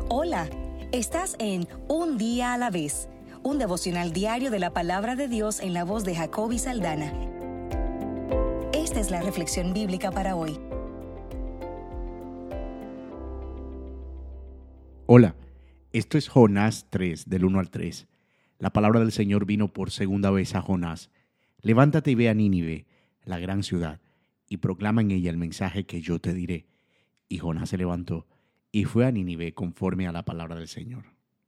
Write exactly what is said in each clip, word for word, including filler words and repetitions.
Hola, estás en Un Día a la Vez, un devocional diario de la Palabra de Dios en la voz de Jacoby Saldaña. Esta es la reflexión bíblica para hoy. Hola, esto es Jonás tres, del uno al tres. La palabra del Señor vino por segunda vez a Jonás. Levántate y ve a Nínive, la gran ciudad, y proclama en ella el mensaje que yo te diré. Y Jonás se levantó y fue a Nínive conforme a la palabra del Señor.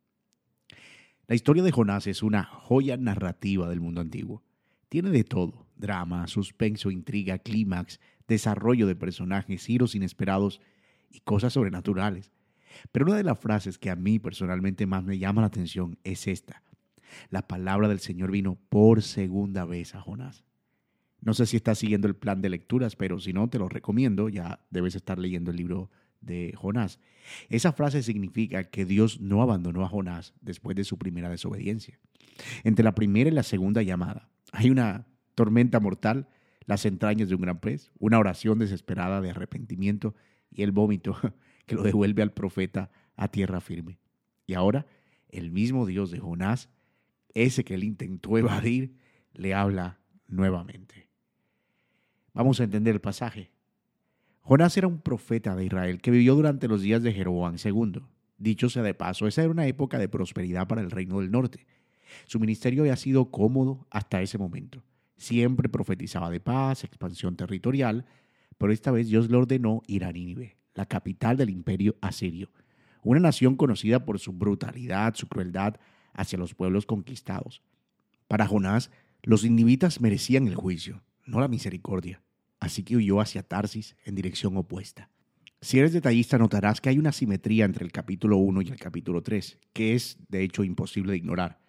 La historia de Jonás es una joya narrativa del mundo antiguo. Tiene de todo: drama, suspenso, intriga, clímax, desarrollo de personajes, giros inesperados y cosas sobrenaturales. Pero una de las frases que a mí personalmente más me llama la atención es esta: la palabra del Señor vino por segunda vez a Jonás. No sé si estás siguiendo el plan de lecturas, pero si no, te lo recomiendo. Ya debes estar leyendo el libro de Jonás. Esa frase significa que Dios no abandonó a Jonás después de su primera desobediencia. Entre la primera y la segunda llamada hay una tormenta mortal, las entrañas de un gran pez, una oración desesperada de arrepentimiento y el vómito que lo devuelve al profeta a tierra firme. Y ahora el mismo Dios de Jonás, ese que él intentó evadir, le habla nuevamente. Vamos a entender el pasaje. Jonás era un profeta de Israel que vivió durante los días de Jeroboam segundo. Dicho sea de paso, esa era una época de prosperidad para el reino del norte. Su ministerio había sido cómodo hasta ese momento. Siempre profetizaba de paz, expansión territorial, pero esta vez Dios le ordenó ir a Nínive, la capital del imperio asirio, una nación conocida por su brutalidad, su crueldad hacia los pueblos conquistados. Para Jonás, los ninivitas merecían el juicio, no la misericordia, así que huyó hacia Tarsis en dirección opuesta. Si eres detallista, notarás que hay una simetría entre el capítulo uno y el capítulo tres, que es, de hecho, imposible de ignorar.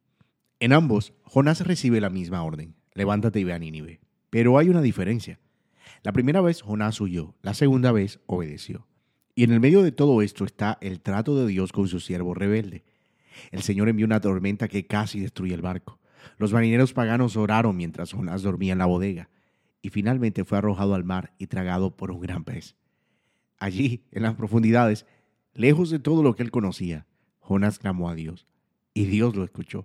En ambos, Jonás recibe la misma orden: levántate y ve a Nínive. Pero hay una diferencia. La primera vez Jonás huyó, la segunda vez obedeció. Y en el medio de todo esto está el trato de Dios con su siervo rebelde. El Señor envió una tormenta que casi destruye el barco. Los marineros paganos oraron mientras Jonás dormía en la bodega, y finalmente fue arrojado al mar y tragado por un gran pez. Allí, en las profundidades, lejos de todo lo que él conocía, Jonás clamó a Dios, y Dios lo escuchó.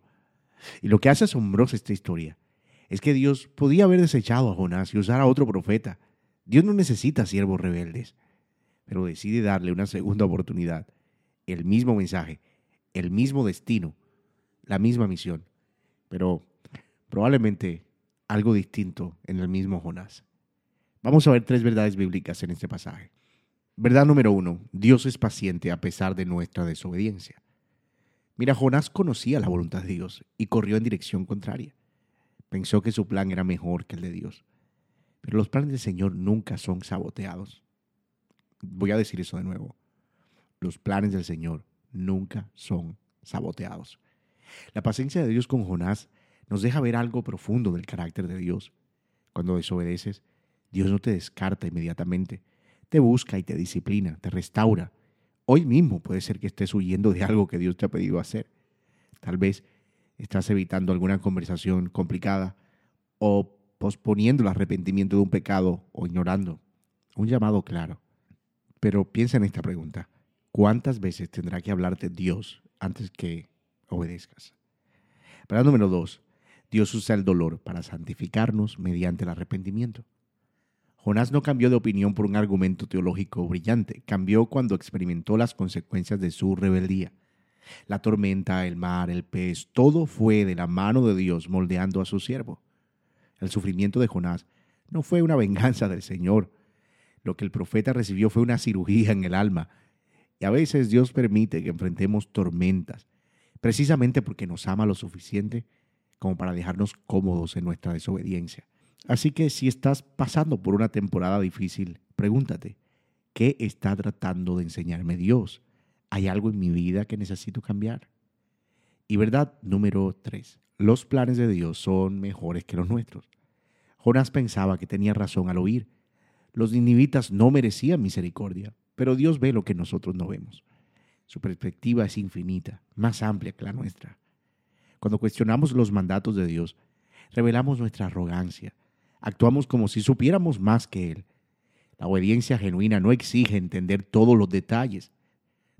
Y lo que hace asombrosa esta historia es que Dios podía haber desechado a Jonás y usar a otro profeta. Dios no necesita siervos rebeldes, pero decide darle una segunda oportunidad, el mismo mensaje, el mismo destino, la misma misión, pero probablemente algo distinto en el mismo Jonás. Vamos a ver tres verdades bíblicas en este pasaje. Verdad número uno: Dios es paciente a pesar de nuestra desobediencia. Mira, Jonás conocía la voluntad de Dios y corrió en dirección contraria. Pensó que su plan era mejor que el de Dios. Pero los planes del Señor nunca son saboteados. Voy a decir eso de nuevo. Los planes del Señor nunca son saboteados. La paciencia de Dios con Jonás nos deja ver algo profundo del carácter de Dios. Cuando desobedeces, Dios no te descarta inmediatamente. Te busca y te disciplina, te restaura. Hoy mismo puede ser que estés huyendo de algo que Dios te ha pedido hacer. Tal vez estás evitando alguna conversación complicada o posponiendo el arrepentimiento de un pecado o ignorando un llamado claro. Pero piensa en esta pregunta: ¿cuántas veces tendrá que hablarte Dios antes que obedezcas? Verdad número dos: Dios usa el dolor para santificarnos mediante el arrepentimiento. Jonás no cambió de opinión por un argumento teológico brillante. Cambió cuando experimentó las consecuencias de su rebeldía. La tormenta, el mar, el pez, todo fue de la mano de Dios moldeando a su siervo. El sufrimiento de Jonás no fue una venganza del Señor. Lo que el profeta recibió fue una cirugía en el alma. Y a veces Dios permite que enfrentemos tormentas, precisamente porque nos ama lo suficiente como para dejarnos cómodos en nuestra desobediencia. Así que si estás pasando por una temporada difícil, pregúntate: ¿qué está tratando de enseñarme Dios? ¿Hay algo en mi vida que necesito cambiar? Y verdad número tres: los planes de Dios son mejores que los nuestros. Jonás pensaba que tenía razón al huir. Los ninivitas no merecían misericordia, pero Dios ve lo que nosotros no vemos. Su perspectiva es infinita, más amplia que la nuestra. Cuando cuestionamos los mandatos de Dios, revelamos nuestra arrogancia. Actuamos como si supiéramos más que Él. La obediencia genuina no exige entender todos los detalles.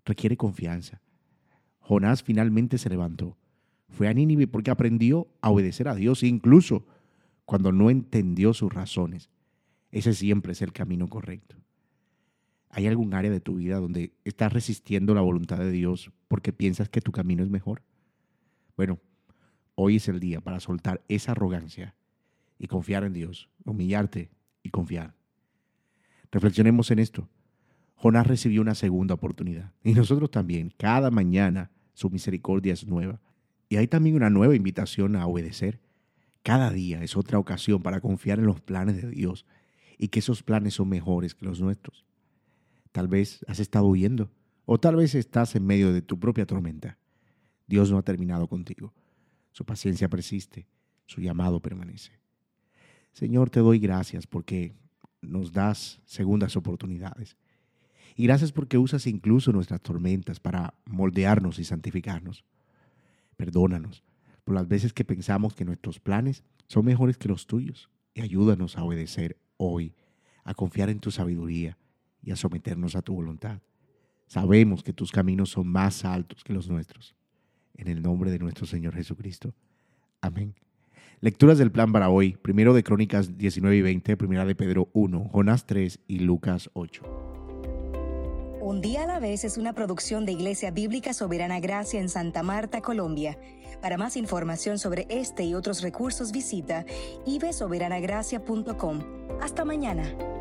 requiere confianza. Jonás finalmente se levantó. Fue a Nínive porque aprendió a obedecer a Dios, incluso cuando no entendió sus razones. Ese siempre es el camino correcto. ¿Hay algún área de tu vida donde estás resistiendo la voluntad de Dios porque piensas que tu camino es mejor? Bueno, hoy es el día para soltar esa arrogancia y confiar en Dios, humillarte y confiar. Reflexionemos en esto. Jonás recibió una segunda oportunidad y nosotros también. Cada mañana su misericordia es nueva y hay también una nueva invitación a obedecer. Cada día es otra ocasión para confiar en los planes de Dios y que esos planes son mejores que los nuestros. Tal vez has estado huyendo o tal vez estás en medio de tu propia tormenta. Dios no ha terminado contigo. Su paciencia persiste, su llamado permanece. Señor, te doy gracias porque nos das segundas oportunidades. Y gracias porque usas incluso nuestras tormentas para moldearnos y santificarnos. Perdónanos por las veces que pensamos que nuestros planes son mejores que los tuyos y ayúdanos a obedecer hoy, a confiar en tu sabiduría y a someternos a tu voluntad. Sabemos que tus caminos son más altos que los nuestros. En el nombre de nuestro Señor Jesucristo. Amén. Lecturas del plan para hoy. Primero de Crónicas diecinueve y veinte, Primera de Pedro uno, Jonás tres y Lucas ocho. Un día a la vez es una producción de Iglesia Bíblica Soberana Gracia en Santa Marta, Colombia. Para más información sobre este y otros recursos visita i b soberana gracia punto com. Hasta mañana.